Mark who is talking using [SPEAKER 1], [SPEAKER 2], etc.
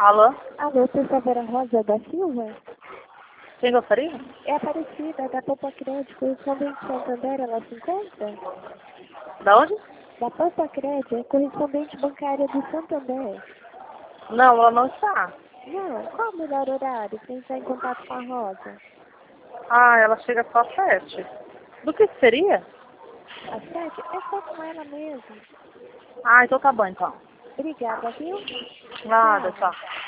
[SPEAKER 1] Alô?
[SPEAKER 2] Alô, por favor, a Rosa da Silva?
[SPEAKER 1] Quem gostaria?
[SPEAKER 2] É Aparecida, da Popa Crédito, correspondente Santander, ela se encontra?
[SPEAKER 1] Da onde?
[SPEAKER 2] Da Popa Crédito, correspondente bancária do Santander.
[SPEAKER 1] Não, ela não está.
[SPEAKER 2] Não, qual o melhor horário para entrar em contato com a Rosa?
[SPEAKER 1] Ah, ela chega só às 7. Do que seria?
[SPEAKER 2] Às 7? É só com ela mesmo.
[SPEAKER 1] Ah, então tá bom então.
[SPEAKER 2] Obrigada, viu?
[SPEAKER 1] Nada,
[SPEAKER 2] Tchau.
[SPEAKER 1] tchau.